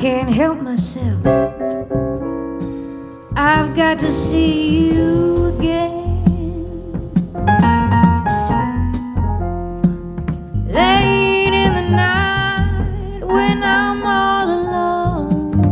can't help myself. I've got to see you.